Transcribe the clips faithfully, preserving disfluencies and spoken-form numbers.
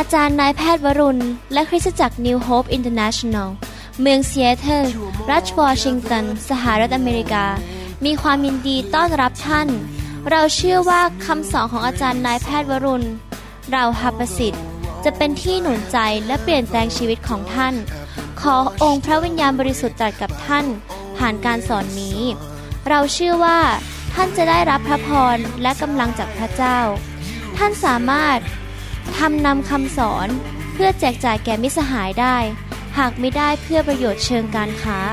จารย์นายแพทย์วรุณและคริสตจักร New Hope International เมืองซีแอตเทิลรัฐวอชิงตันสหรัฐอเมริกามีความยินดีต้อนรับท่านเราเชื่อว่าคำสอนของอาจารย์นายแพทย์วรุณเราหประสิทธิ์จะเป็นที่หนุนใจและเปลี่ยนแปลงชีวิตของท่านขอองค์พระวิญญาณบริสุทธิ์ตรัสกับท่านผ่านการสอนนี้เราเชื่อว่าท่านจะได้รับพระพรและกำลังจากพระเจ้าท่านสามารถทำนำคำสอนเพื่อแจกจ่ายแก่มิตรสหายได้หากไม่ได้เพื่อประโยชน์เชิงการค้า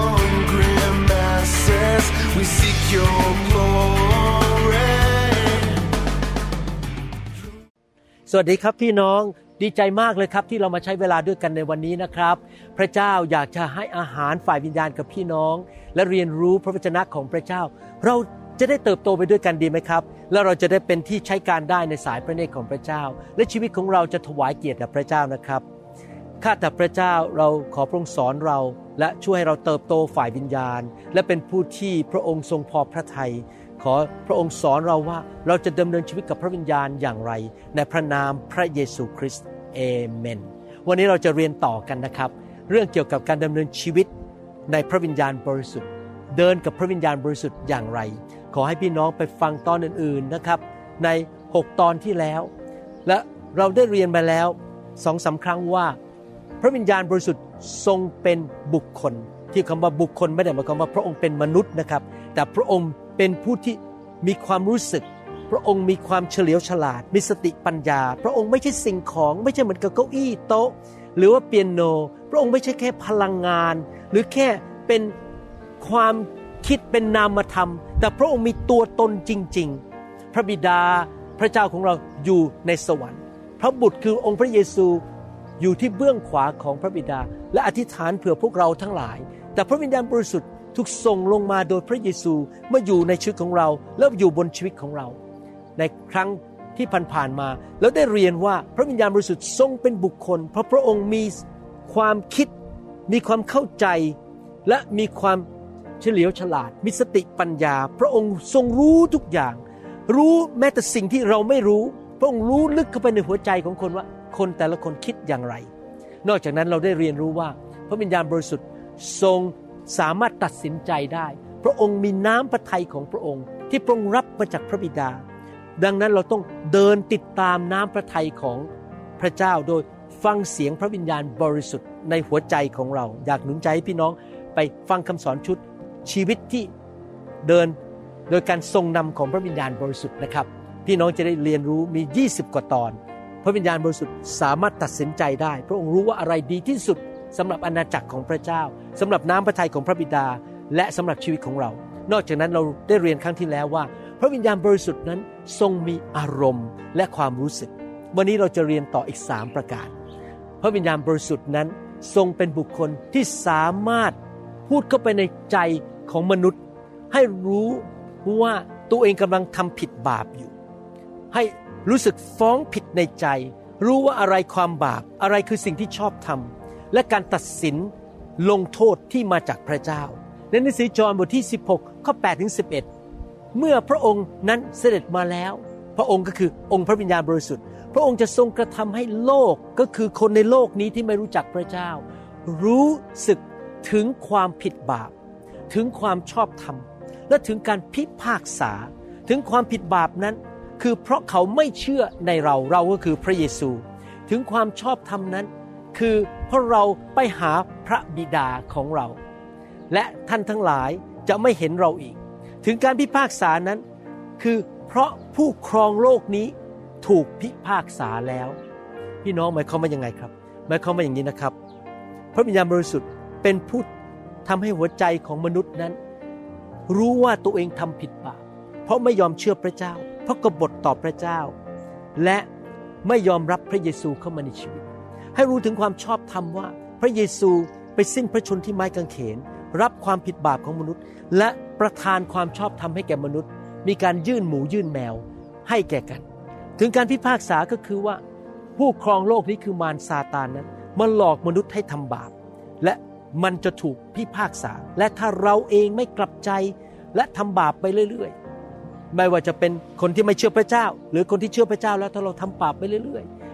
สวัสดีครับพี่น้องดีใจมากเลยครับที่เรามาใช้เวลาด้วยกันในวันนี้นะครับพระเจ้าอยากจะให้อาหารฝ่ายวิญญาณกับพี่น้องและเรียนรู้พระวจนะของพระเจ้าเราจะได้เติบโตไปด้วยกันดีไหมครับแล้วเราจะได้เป็นที่ใช้การได้ในสายพระเนตรของพระเจ้าและชีวิตของเราจะถวายเกียรติแด่พระเจ้านะครับข้าแต่พระเจ้าเราขอพระองค์สอนเราและช่วยให้เราเติบโตฝ่ายวิญญาณและเป็นผู้ที่พระองค์ทรงพอพระทัยขอพระองค์สอนเราว่าเราจะดำเนินชีวิตกับพระวิญญาณอย่างไรในพระนามพระเยซูคริสต์เอเมนวันนี้เราจะเรียนต่อกันนะครับเรื่องเกี่ยวกับการดำเนินชีวิตในพระวิญญาณบริสุทธิ์เดินกับพระวิญญาณบริสุทธิ์อย่างไรขอให้พี่น้องไปฟังตอนอื่นๆนะครับในหกตอนที่แล้วและเราได้เรียนมาแล้ว สองสาม ครั้งว่าพระวิญญาณบริสุทธิ์ทรงเป็นบุคคลที่คำว่าบุคคลไม่ได้หมายความว่าพระองค์เป็นมนุษย์นะครับแต่พระองค์เป็นผู้ที่มีความรู้สึกพระองค์มีความเฉลียวฉลาดมีสติปัญญาพระองค์ไม่ใช่สิ่งของไม่ใช่เหมือนกับเก้าอี้โต๊ะหรือว่าเปียโนพระองค์ไม่ใช่แค่พลังงานหรือแค่เป็นความคิดเป็นนามธรรมแต่พระองค์มีตัวตนจริงๆพระบิดาพระเจ้าของเราอยู่ในสวรรค์พระบุตรคือองค์พระเยซูอยู่ที่เบื้องขวาของพระบิดาและอธิษฐานเผื่อพวกเราทั้งหลายแต่พระวิญญาณบริสุทธิ์ถูกส่งลงมาโดยพระเยซูมาอยู่ในชีวิตของเราและอยู่บนชีวิตของเราในครั้งที่ผ่านๆมาแล้วได้เรียนว่าพระวิญญาณบริสุทธิ์ทรงเป็นบุคคลเพราะพระองค์มีความคิดมีความเข้าใจและมีความเฉลียวฉลาดมีสติปัญญาพระองค์ทรงรู้ทุกอย่างรู้แม้แต่สิ่งที่เราไม่รู้พระองค์รู้ลึกเข้าไปในหัวใจของคนว่าคนแต่ละคนคิดอย่างไรนอกจากนั้นเราได้เรียนรู้ว่าพระวิญญาณบริสุทธิ์ทรงสามารถตัดสินใจได้พระองค์มีน้ำพระทัยของพระองค์ที่พระองค์รับมาจากพระบิดาดังนั้นเราต้องเดินติดตามน้ำพระทัยของพระเจ้าโดยฟังเสียงพระวิญญาณบริสุทธิ์ในหัวใจของเราอยากหนุนใจให้พี่น้องไปฟังคำสอนชุดชีวิตที่เดินโดยการทรงนำของพระวิญญาณบริสุทธิ์นะครับพี่น้องจะได้เรียนรู้มียี่สิบกว่าตอนพระวิญญาณบริสุทธิ์สามารถตัดสินใจได้พระองค์รู้ว่าอะไรดีที่สุดสำหรับอาณาจักรของพระเจ้าสำหรับน้ำพระทัยของพระบิดาและสำหรับชีวิตของเรานอกจากนั้นเราได้เรียนครั้งที่แล้วว่าพระวิญญาณบริสุทธิ์นั้นทรงมีอารมณ์และความรู้สึกวันนี้เราจะเรียนต่ออีกสามประการพระวิญญาณบริสุทธิ์นั้นทรงเป็นบุคคลที่สามารถพูดเข้าไปในใจของมนุษย์ให้รู้ว่าตัวเองกำลังทำผิดบาปอยู่ให้รู้สึกฟ้องผิดในใจรู้ว่าอะไรความบาปอะไรคือสิ่งที่ชอบทำและการตัดสินลงโทษที่มาจากพระเจ้าในหนังสือจอห์นบทที่สิบหกข้อแปดถึงสิบเอ็ดเมื่อพระองค์นั้นเสด็จมาแล้วพระองค์ก็คือองค์พระวิญญาณบริสุทธิ์พระองค์จะทรงกระทำให้โลกก็คือคนในโลกนี้ที่ไม่รู้จักพระเจ้ารู้สึกถึงความผิดบาปถึงความชอบธรรมและถึงการพิพากษาถึงความผิดบาปนั้นคือเพราะเขาไม่เชื่อในเราเราก็คือพระเยซูถึงความชอบธรรมนั้นคือเพราะเราไปหาพระบิดาของเราและท่านทั้งหลายจะไม่เห็นเราอีกถึงการพิพากษานั้นคือเพราะผู้ครองโลกนี้ถูกพิพากษาแล้วพี่น้องหมายความว่ายังไงครับหมายความว่าอย่างนี้นะครับพระวิญญาณบริสุทธิ์เป็นผู้ทำให้หัวใจของมนุษย์นั้นรู้ว่าตัวเองทำผิดบาปเพราะไม่ยอมเชื่อพระเจ้าเพราะกบฏต่อพระเจ้าและไม่ยอมรับพระเยซูเข้ามาในชีวิตให้รู้ถึงความชอบธรรมว่าพระเยซูไปสิ้นพระชนม์ที่ไม้กางเขนรับความผิดบาปของมนุษย์และประทานความชอบธรรมให้แก่มนุษย์มีการยื่นหมูยื่นแมวให้แก่กันถึงการพิพากษาก็คือว่าผู้ครองโลกนี้คือมารซาตานนั้นมาหลอกมนุษย์ให้ทำบาปและมันจะถูกพิพากษาและถ้าเราเองไม่กลับใจและทำบาปไปเรื่อยๆไม่ว่าจะเป็นคนที่ไม่เชื่อพระเจ้าหรือคนที่เชื่อพระเจ้าแล้วถ้าเราทำบาปไปเรื่อยๆ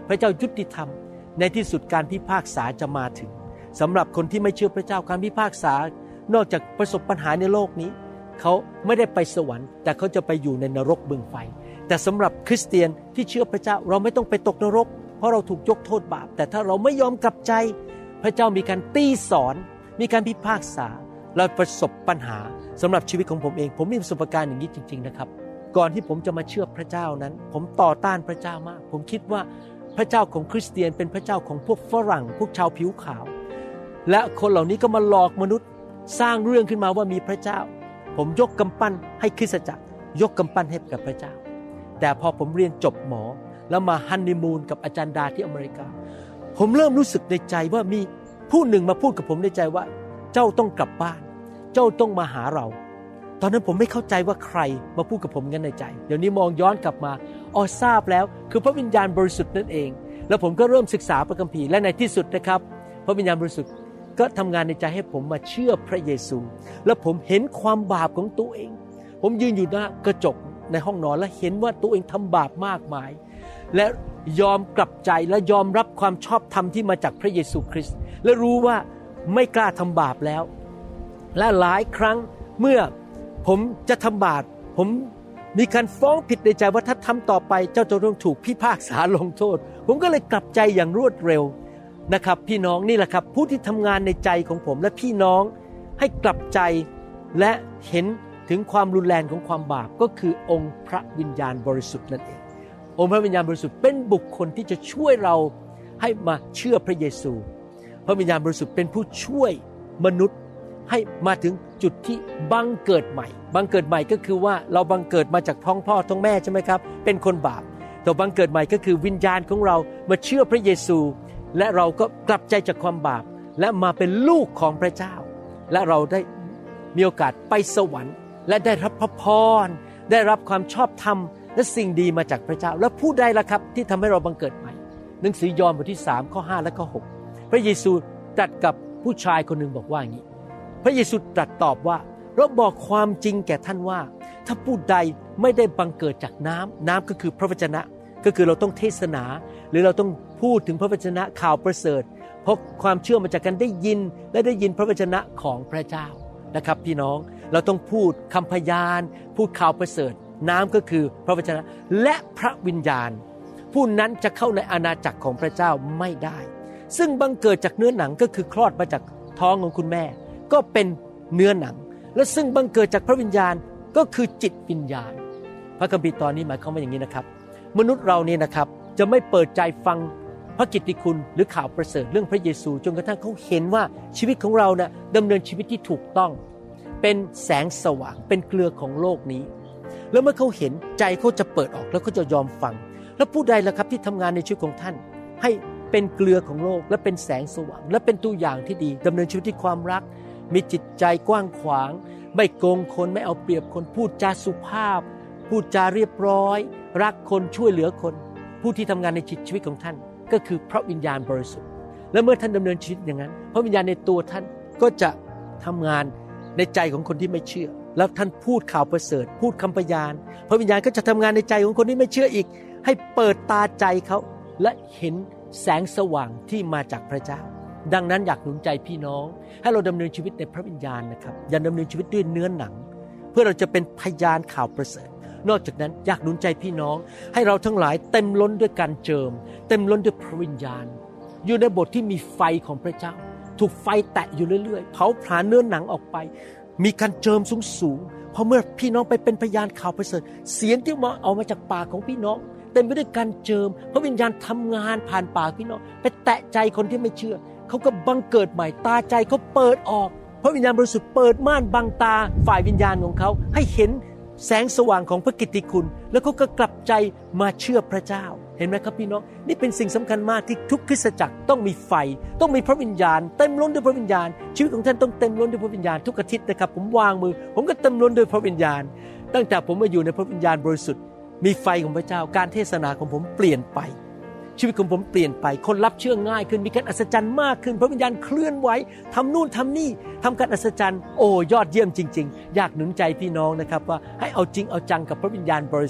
พระเจ้ายุติธรรมในที่สุดการพิพากษาจะมาถึงสำหรับคนที่ไม่เชื่อพระเจ้าการพิพากษานอกจากประสบปัญหาในโลกนี้เขาไม่ได้ไปสวรรค์แต่เขาจะไปอยู่ในนรกบึงไฟแต่สำหรับคริสเตียนที่เชื่อพระเจ้าเราไม่ต้องไปตกนรกเพราะเราถูกยกโทษบาปแต่ถ้าเราไม่ยอมกลับใจพระเจ้ามีการตีสอนมีการพิพากษาเราประสบปัญหาสำหรับชีวิตของผมเองผมมีประสบการณ์อย่างนี้จริงๆนะครับก่อนที่ผมจะมาเชื่อพระเจ้านั้นผมต่อต้านพระเจ้ามากผมคิดว่าพระเจ้าของคริสเตียนเป็นพระเจ้าของพวกฝรั่งพวกชาวผิวขาวและคนเหล่านี้ก็มาหลอกมนุษย์สร้างเรื่องขึ้นมาว่ามีพระเจ้าผมยกกำปั้นให้คริสตจักรยกกำปั้นให้กับพระเจ้าแต่พอผมเรียนจบหมอแล้วมาฮันนีมูนกับอาจารย์ดาที่อเมริกาผมเริ่มรู้สึกในใจว่ามีผู้หนึ่งมาพูดกับผมในใจว่าเจ้าต้องกลับบ้านเจ้าต้องมาหาเราตอนนั้นผมไม่เข้าใจว่าใครมาพูดกับผมงั้นในใจเดี๋ยวนี้มองย้อนกลับมาอ๋อทราบแล้วคือพระวิญญาณบริสุทธิ์นั่นเองแล้วผมก็เริ่มศึกษาพระคัมภีร์และในที่สุดนะครับพระวิญญาณบริสุทธิ์ก็ทำงานในใจให้ผมมาเชื่อพระเยซูและผมเห็นความบาปของตัวเองผมยืนอยู่หน้ากระจกในห้องนอนและเห็นว่าตัวเองทำบาปมากมายและยอมกลับใจและยอมรับความชอบธรรมที่มาจากพระเยซูคริสต์และรู้ว่าไม่กล้าทำบาปแล้วและหลายครั้งเมื่อผมจะทำบาปผมมีการฟ้องผิดในใจว่าถ้าทำต่อไปเจ้าจะต้องถูกพิพากษาลงโทษผมก็เลยกลับใจอย่างรวดเร็วนะครับพี่น้องนี่แหละครับผู้ที่ทำงานในใจของผมและพี่น้องให้กลับใจและเห็นถึงความรุนแรงของความบาปก็คือองค์พระวิญญาณบริสุทธิ์นั่นเององค์พระวิญญาณบริสุทธิ์เป็นบุคคลที่จะช่วยเราให้มาเชื่อพระเยซูพระวิญญาณบริสุทธิ์เป็นผู้ช่วยมนุษย์ให้มาถึงจุดที่บังเกิดใหม่บังเกิดใหม่ก็คือว่าเราบังเกิดมาจากท้องพ่อท้องแม่ใช่ไหมครับเป็นคนบาปแต่บังเกิดใหม่ก็คือวิญญาณของเรามาเชื่อพระเยซูและเราก็กลับใจจากความบาปและมาเป็นลูกของพระเจ้าและเราได้มีโอกาสไปสวรรค์และได้รับพระพรได้รับความชอบธรรมและสิ่งดีมาจากพระเจ้าและผู้ใดล่ะครับที่ทำให้เราบังเกิดใหม่หนังสือยอห์นบทที่สามข้อห้าและข้อหกพระเยซูตรัสกับผู้ชายคนหนึ่งบอกว่าอย่างนี้พระเยซูตรัสตอบว่าเราบอกความจริงแก่ท่านว่าถ้าผู้ใดไม่ได้บังเกิดจากน้ำน้ำก็คือพระวจนะก็คือเราต้องเทศนาหรือเราต้องพูดถึงพระวจนะข่าวประเสริฐเพราะความเชื่อมาจากการได้ยินและได้ยินพระวจนะของพระเจ้านะครับพี่น้องเราต้องพูดคำพยานพูดข่าวประเสริฐน้ำก็คือพระวจนะและพระวิญญาณผู้นั้นจะเข้าในอาณาจักรของพระเจ้าไม่ได้ซึ่งบังเกิดจากเนื้อหนังก็คือคลอดมาจากท้องของคุณแม่ก็เป็นเนื้อหนังและซึ่งบังเกิดจากพระวิญญาณก็คือจิตวิญญาณพระคัมภีร์ตอนนี้หมายความว่าอย่างนี้นะครับมนุษย์เราเนี่ยนะครับจะไม่เปิดใจฟังพระกิตติคุณหรือข่าวประเสริฐเรื่องพระเยซูจนกระทั่งเขาเห็นว่าชีวิตของเราเนี่ยดำเนินชีวิตที่ถูกต้องเป็นแสงสว่างเป็นเกลือของโลกนี้แล้วเมื่อเขาเห็นใจเขาจะเปิดออกแล้วเขาจะยอมฟังแล้วผู้ใดล่ะครับที่ทำงานในชีวิตของท่านให้เป็นเกลือของโลกและเป็นแสงสว่างและเป็นตัวอย่างที่ดีดำเนินชีวิตที่ความรักมีจิตใจกว้างขวางไม่โกงคนไม่เอาเปรียบคนพูดจาสุภาพพูดจาเรียบร้อยรักคนช่วยเหลือคนผู้ที่ทำงานในชีวิตของท่านก็คือพระวิญญาณบริสุทธิ์และเมื่อท่านดำเนินชีวิตอย่างนั้นพระวิญญาณในตัวท่านก็จะทำงานในใจของคนที่ไม่เชื่อแล้วท่านพูดข่าวประเสริฐพูดคำพยานพระวิญญาณก็จะทำงานในใจของคนที่ไม่เชื่ออีกให้เปิดตาใจเขาและเห็นแสงสว่างที่มาจากพระเจ้าดังนั้นอยากหนุนใจพี่น้องให้เราดำเนินชีวิตในพระวิญญาณนะครับอย่าดำเนินชีวิตด้วยเนื้อหนังเพื่อเราจะเป็นพยานข่าวประเสริฐนอกจากนั้นอยากหนุนใจพี่น้องให้เราทั้งหลายเต็มล้นด้วยการเจิมเต็มล้นด้วยพระวิญญาณอยู่ในบทที่มีไฟของพระเจ้าถูกไฟแตะอยู่เรื่อยๆเผาผลาญเนื้อหนังออกไปมีการเจิมสูงๆเพราะเมื่อพี่น้องไปเป็นพยานข่าวประเสริฐเสียงที่มาออกมาจากปากของพี่น้องเต็มไปด้วยการเจิมพระวิญญาณทำงานผ่านปากพี่น้องไปแตะใจคนที่ไม่เชื่อเขาก็บังเกิดใหม่ตาใจเขาเปิดออกพระวิญญาณบริสุทธิ์เปิดม่านบังตาฝ่ายวิญญาณของเขาให้เห็นแสงสว่างของพระกิตติคุณแล้วเขาก็กลับใจมาเชื่อพระเจ้าเห็นไหมครับพี่น้องนี่เป็นสิ่งสำคัญมากที่ทุกคริสตจักรต้องมีไฟต้องมีพระวิญญาณเต็มล้นด้วยพระวิญญาณชีวิตของท่านต้องเต็มล้นด้วยพระวิญญาณทุกอาทิตย์นะครับผมวางมือผมก็เต็มล้นด้วยพระวิญญาณตั้งแต่ผมมาอยู่ในพระวิญญาณบริสุทธิ์มีไฟของพระเจ้าการเทศนาของผมเปลี่ยนไปชีวิตของผมเปลี่ยนไปคนรับเชื่อง่ายขึ้นมีการอัศจรรย์มากขึ้นพระวิญญาณเคลื่อนไหวทำนู่นทำนี่ทำการอัศจรรย์โอ้ยอดเยี่ยมจริงๆอยากหนุนใจพี่น้องนะครับว่าให้เอาจริงเอาจังกับพระวิญญาณบริสุทธิ์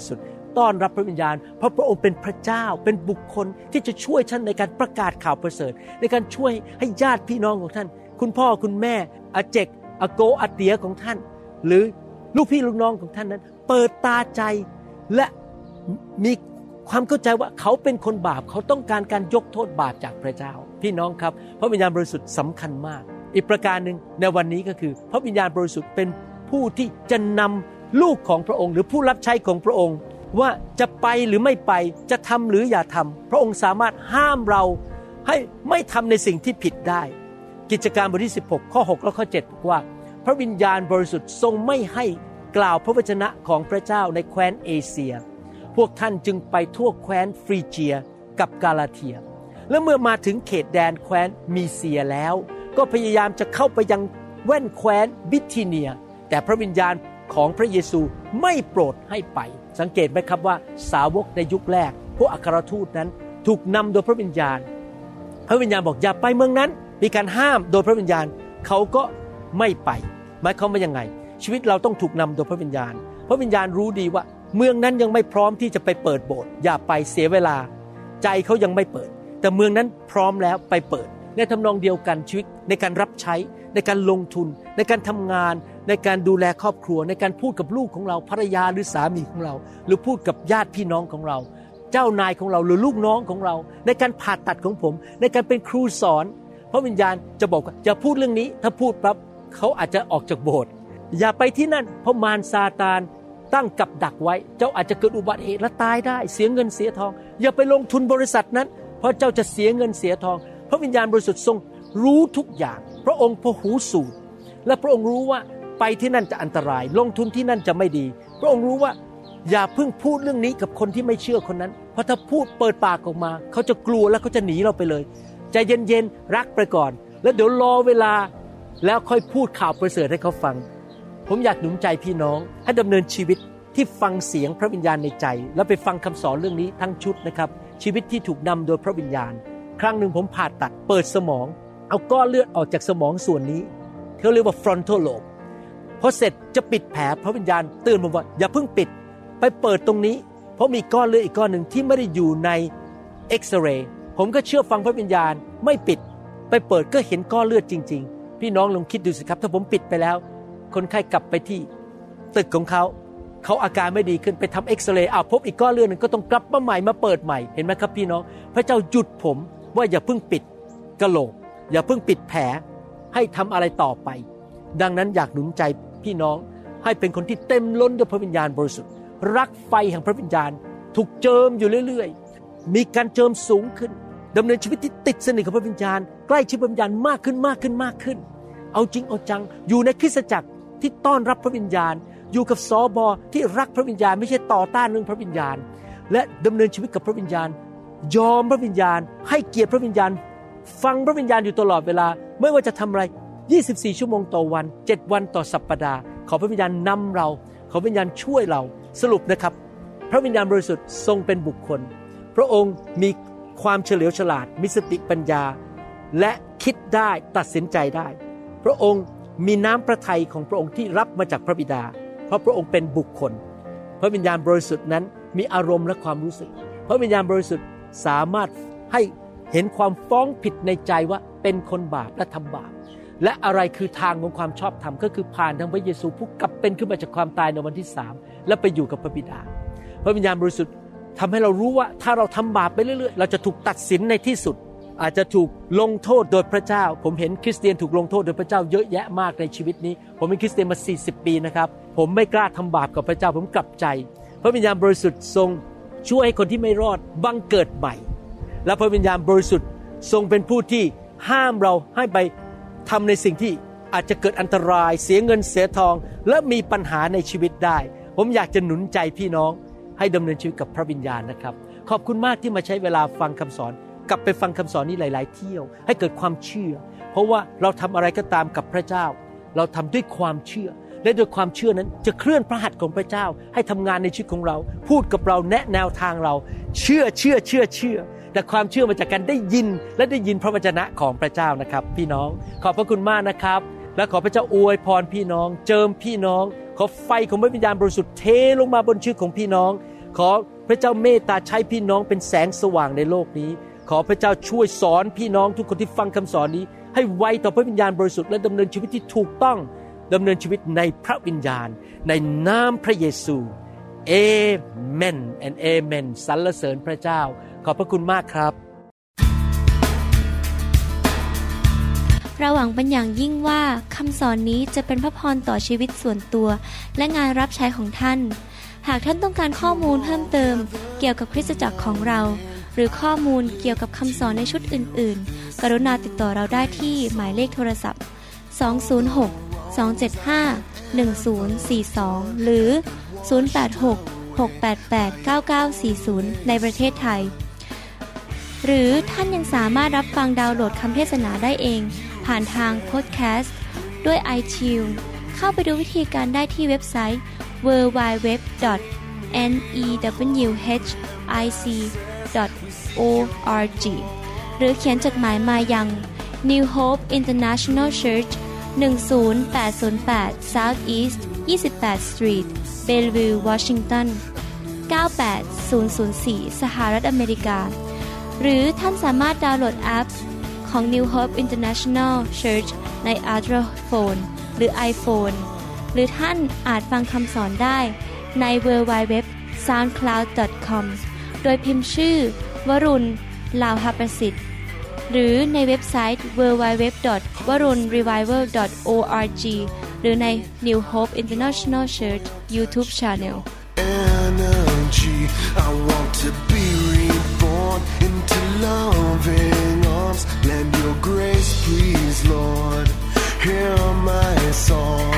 ต้อนรับพระวิญญาณเพราะพระองค์เป็นพระเจ้าเป็นบุคคลที่จะช่วยท่านในการประกาศข่าวประเสริฐในการช่วยให้ญาติพี่น้องของท่านคุณพ่อคุณแม่อาเจกอาโกอาเตียของท่านหรือลูกพี่ลูกน้องของท่านนั้นเปิดตาใจและมีความเข้าใจว่าเขาเป็นคนบาปเขาต้องการการยกโทษบาปจากพระเจ้าพี่น้องครับพระวิญญาณบริสุทธิ์สำคัญมากอีกประการหนึ่งในวันนี้ก็คือพระวิญญาณบริสุทธิ์เป็นผู้ที่จะนำลูกของพระองค์หรือผู้รับใช้ของพระองค์ว่าจะไปหรือไม่ไปจะทำหรืออย่าทำพระองค์สามารถห้ามเราให้ไม่ทำในสิ่งที่ผิดได้กิจการบทที่สิบหกข้อหกและข้อเจ็ดบอกว่าพระวิญญาณบริสุทธิ์ทรงไม่ให้กล่าวพระวจนะของพระเจ้าในแคว้นเอเชียพวกท่านจึงไปทั่วแคว้นฟรีเจียกับกาลาเทียและเมื่อมาถึงเขตแดนแคว้นมีเซียแล้วก็พยายามจะเข้าไปยังแว่นแคว้นบิธิเนียแต่พระวิญญาณของพระเยซูไม่โปรดให้ไปสังเกตไหมครับว่าสาวกในยุคแรกพวกอัครทูตนั้นถูกนำโดยพระวิญญาณพระวิญญาณบอกอย่าไปเมืองนั้นมีการห้ามโดยพระวิญญาณเขาก็ไม่ไปหมายความว่ายังไงชีวิตเราต้องถูกนำโดยพระวิญญาณพระวิญญาณรู้ดีว่าเมืองนั้นยังไม่พร้อมที่จะไปเปิดโบสถ์อย่าไปเสียเวลาใจเขายังไม่เปิดแต่เมืองนั้นพร้อมแล้วไปเปิดในทำนองเดียวกันชีวิตในการรับใช้ในการลงทุนในการทำงานในการดูแลครอบครัวในการพูดกับลูกของเราภรรยาหรือสามีของเราหรือพูดกับญาติพี่น้องของเราเจ้านายของเราหรือลูกน้องของเราในการผ่าตัดของผมในการเป็นครูสอนพระวิญญาณจะบอกว่าอย่าพูดเรื่องนี้ถ้าพูดปั๊บเขาอาจจะออกจากโบสถ์อย่าไปที่นั่นเพราะมารซาตานตั้งกับดักไว้เจ้าอาจจะเกิดอุบัติเหตุและตายได้เสียเงินเสียทองอย่าไปลงทุนบริษัทนั้นเพราะเจ้าจะเสียเงินเสียทองพระวิญญาณบริสุทธิ์ทรงรู้ทุกอย่างพระองค์พหูสูตรและพระองค์รู้ว่าไปที่นั่นจะอันตรายลงทุนที่นั่นจะไม่ดีพระองค์รู้ว่าอย่าเพิ่งพูดเรื่องนี้กับคนที่ไม่เชื่อคนนั้นเพราะถ้าพูดเปิดปากออกมาเขาจะกลัวและเขาจะหนีเราไปเลยใจเย็นๆรักไปก่อนแล้วเดี๋ยวรอเวลาแล้วค่อยพูดข่าวประเสริฐให้เขาฟังผมอยากหนุนใจพี่น้องให้ดำเนินชีวิตที่ฟังเสียงพระวิญญาณในใจแล้วไปฟังคำสอนเรื่องนี้ทั้งชุดนะครับชีวิตที่ถูกนำโดยพระวิญญาณครั้งหนึ่งผมผ่าตัดเปิดสมองเอาก้อนเลือดออกจากสมองส่วนนี้เขาเรียกว่า frontal lobe พอเสร็จจะปิดแผลพระวิญญาณเตือนผมว่าอย่าเพิ่งปิดไปเปิดตรงนี้เพราะมีก้อนเลือดอีกก้อนหนึ่งที่ไม่ได้อยู่ในเอ็กซเรย์ผมก็เชื่อฟังพระวิญญาณไม่ปิดไปเปิดก็เห็นก้อนเลือดจริงๆพี่น้องลองคิดดูสิครับถ้าผมปิดไปแล้วคนไข้กลับไปที่ตึกของเขาเขาอาการไม่ดีขึ้นไปทำเอ็กซเรย์อ้าวพบอีกก้อนเลือดนึงก็ต้องกลับมาใหม่มาเปิดใหม่เห็นไหมครับพี่น้องพระเจ้าหยุดผมว่าอย่าเพิ่งปิดกะโหลกอย่าเพิ่งปิดแผลให้ทำอะไรต่อไปดังนั้นอยากหนุนใจพี่น้องให้เป็นคนที่เต็มล้นด้วยพระวิญญาณบริสุทธิ์รักไฟแห่งพระวิญญาณถูกเจิมอยู่เรื่อยๆมีการเจิมสูงขึ้นดำเนินชีวิตที่ติดสนิทกับพระวิญญาณใกล้ชิดพระวิญญาณมากขึ้นมากขึ้นมากขึ้นเอาจริงเอาจังอยู่ในคริสตจักรที่ต้อนรับพระวิญญาณอยู่กับสบที่รักพระวิญญาณไม่ใช่ต่อต้านเรื่องพระวิญญาณและดำเนินชีวิตกับพระวิญญาณยอมพระวิญญาณให้เกียรติพระวิญญาณฟังพระวิญญาณอยู่ตลอดเวลาไม่ว่าจะทำอะไรยี่สิบสี่ชั่วโมงต่อวันเจ็ดวันต่อสัปดาห์ขอพระวิญญาณนำเราขอพระวิญญาณช่วยเราสรุปนะครับพระวิญญาณบริสุทธิ์ทรงเป็นบุคคลพระองค์มีความเฉลียวฉลาดมีสติปัญญาและคิดได้ตัดสินใจได้พระองค์มีน้ำพระทัยของพระองค์ที่รับมาจากพระบิดาเพราะพระองค์เป็นบุคคลพระวิญญาณบริสุทธิ์นั้นมีอารมณ์และความรู้สึกพระวิญญาณบริสุทธิ์สามารถให้เห็นความฟ้องผิดในใจว่าเป็นคนบาปและทำบาปและอะไรคือทางของความชอบธรรมก็คือผ่านทางพระเยซูผู้กลับเป็นขึ้นมาจากความตายในวันที่สามและไปอยู่กับพระบิดาพระวิญญาณบริสุทธิ์ทำให้เรารู้ว่าถ้าเราทำบาปไปเรื่อยๆเราจะถูกตัดสินในที่สุดอาจจะถูกลงโทษโดยพระเจ้าผมเห็นคริสเตียนถูกลงโทษโดยพระเจ้าเยอะแยะมากในชีวิตนี้ผมเป็นคริสเตียนมาสี่สิบปีนะครับผมไม่กล้าทำบาปกับพระเจ้าผมกลับใจพระวิญญาณบริสุทธิ์ทรงช่วยให้คนที่ไม่รอดบังเกิดใหม่และพระวิญญาณบริสุทธิ์ทรงเป็นผู้ที่ห้ามเราให้ไปทำในสิ่งที่อาจจะเกิดอันตรายเสียเงินเสียทองและมีปัญหาในชีวิตได้ผมอยากจะหนุนใจพี่น้องให้ดำเนินชีวิตกับพระวิญญาณนะครับขอบคุณมากที่มาใช้เวลาฟังคำสอนกลับไปฟังคำสอนนี้หลายๆเที่ยวให้เกิดความเชื่อเพราะว่าเราทำอะไรก็ตามกับพระเจ้าเราทำด้วยความเชื่อและด้วยความเชื่อนั้นจะเคลื่อนพระหัตถ์ของพระเจ้าให้ทำงานในชีวิตของเราพูดกับเราแนะแนวทางเราเชื่อเชื่อเชื่อเชื่อแต่ความเชื่อมาจากการได้ยินและได้ยินพระวจนะของพระเจ้านะครับพี่น้องขอบพระคุณมากนะครับและขอพระเจ้าอวยพรพี่น้องเจิมพี่น้องขอไฟของพระวิญญาณบริสุทธิ์เทลงมาบนชีวิตของพี่น้องขอพระเจ้าเมตตาใช้พี่น้องเป็นแสงสว่างในโลกนี้ขอพระเจ้าช่วยสอนพี่น้องทุกคนที่ฟังคำสอนนี้ให้ไวต่อพระวิญญาณบริสุทธิ์และดำเนินชีวิตที่ถูกต้องดำเนินชีวิตในพระวิญญาณในนามพระเยซูเอเมน and เอเมนสรรเสริญพระเจ้าขอบพระคุณมากครับเราหวังเป็นอย่างยิ่งว่าคำสอนนี้จะเป็นพระพรต่อชีวิตส่วนตัวและงานรับใช้ของท่านหากท่านต้องการข้อมูลเพิ่มเติมเกี่ยวกับคริสตจักรของเราหรือข้อมูลเกี่ยวกับคำสอนในชุดอื่นๆกรุณาติดต่อเราได้ที่หมายเลขโทรศัพท์สอง ศูนย์ หก สอง เจ็ด ห้า หนึ่ง ศูนย์ สี่ สองหรือศูนย์ แปด หก หก แปด แปด เก้า เก้า สี่ ศูนย์ในประเทศไทยหรือท่านยังสามารถรับฟังดาวน์โหลดคำเทศนาได้เองผ่านทางพอดแคสต์ด้วย iTunes เข้าไปดูวิธีการได้ที่เว็บไซต์ ดับเบิลยู ดับเบิลยู ดับเบิลยู ดอท เน อี ดับเบิลยู เอช ไอ ซี ดอท โอ อาร์ จี หรือเขียนจดหมายมายัง New Hope International Church หนึ่ง ศูนย์ แปด ศูนย์ แปด South East ยี่สิบแปด Street Bellevue Washington เก้า แปด ศูนย์ ศูนย์ สี่ สหรัฐอเมริกาหรือท่านสามารถดาวน์โหลดแอปของ New Hope International Church ใน Android Phone หรือ iPhone หรือท่านอาจฟังคำสอนได้ใน ดับเบิลยู ดับเบิลยู ดับเบิลยู ดอท ซาวด์คลาวด์ ดอท คอม โดยพิมพ์ชื่อวรุณ ลาวหประสิทธิ์หรือในเว็บไซต์ ดับเบิลยู ดับเบิลยู ดับเบิลยู ดอท วรุณ รีไววัล ดอท โอ อาร์ จี หรือใน New Hope International Church YouTube Channel Energy, I want to be reborn into loving arms. Lend your grace, please, Lord. Hear my song.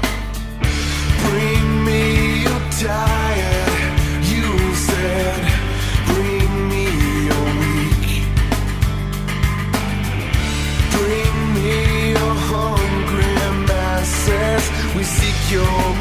Bring me your tired, you said. Bring me your weak. Bring me your hungry masses. We seek your